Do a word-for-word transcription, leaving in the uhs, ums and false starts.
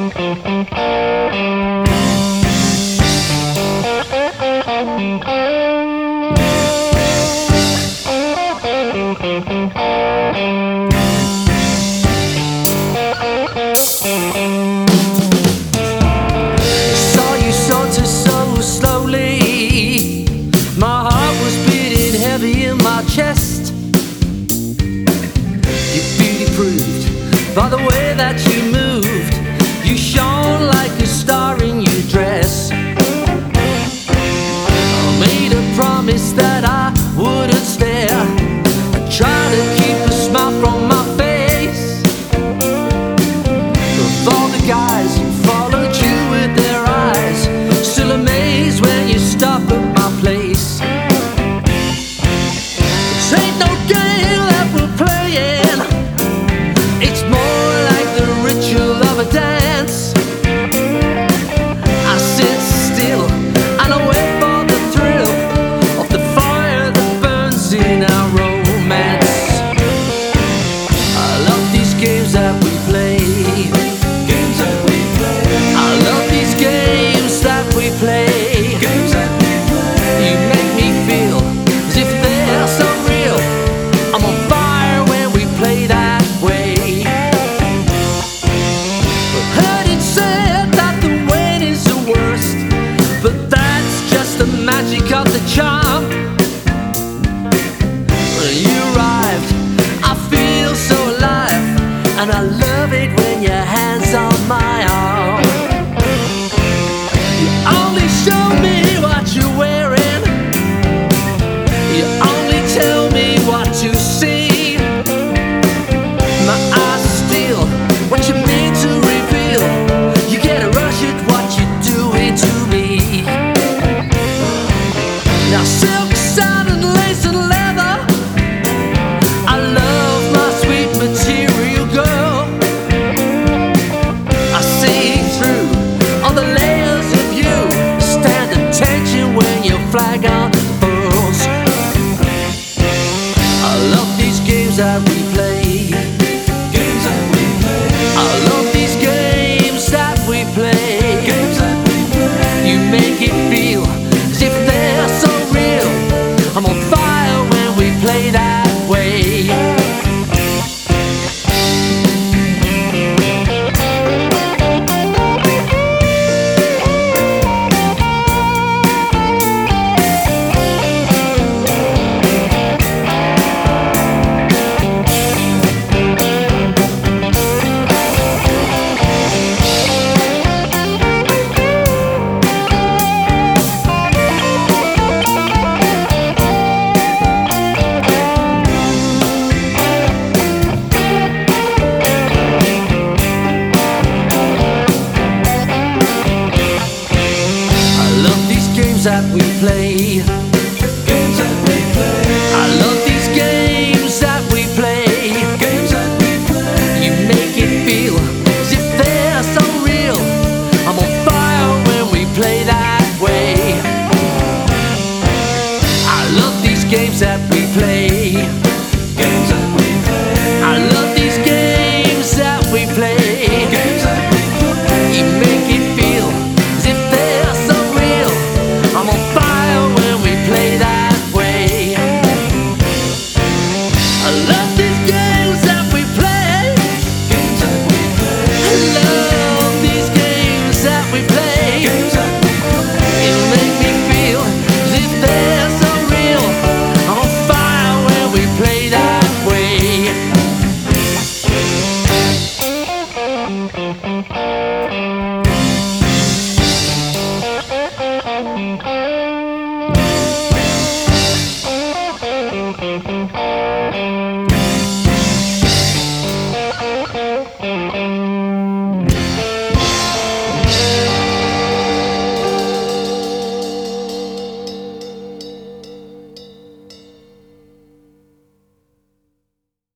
Saw you saunter so slowly. My heart was beating heavy in my chest. Your beauty proved by the way that you moved. You shone like a star in your dress. I made a promise that I wouldn't stare. I tried to keep a smile from my face. Of all the guys who followed you with their eyes, still amazed when you stop at my place. This ain't no game that we're playing. It's more like the ritual of a dance. I sit still and I wait for the thrill of the fire that burns in our romance. I love these games that we play. Games that we play. I love these games that we play. Games that we play. You make me feel as if they're so real. I'm on fire when we play that way. I've heard it said that the wait is the worst, but that's just the magic of the charm. When you arrived, I feel so alive, and I love it when your hands on my arm. You only show me what you're wearing. You only tell me what you see. My eyes are still what you mean to reveal. You get a rush at what you're doing to me. Now silk, satin, lace and leather, I love my sweet material girl. I see through all the layers of you. Stand attention when your flag unfurls. I love these games that we play. Games that we play. I love these games that we play. Games that we play. You make it feel as if they're so real. I'm on fire when we play that way. That we play. Games that we play. I love these games that we play. Games that we play. You make it feel as if they're so real. I'm on fire when we play that way. I love these games that we play. Games that we play. I love these games that we play. Games that we play. You make it feel as if they're so real. I'm on fire when we play that way. I love these games that we play. Games that we play. I love these games that we play. Games that we play. You make me feel as if they're so real. I'm on fire when we play that way. Thank you.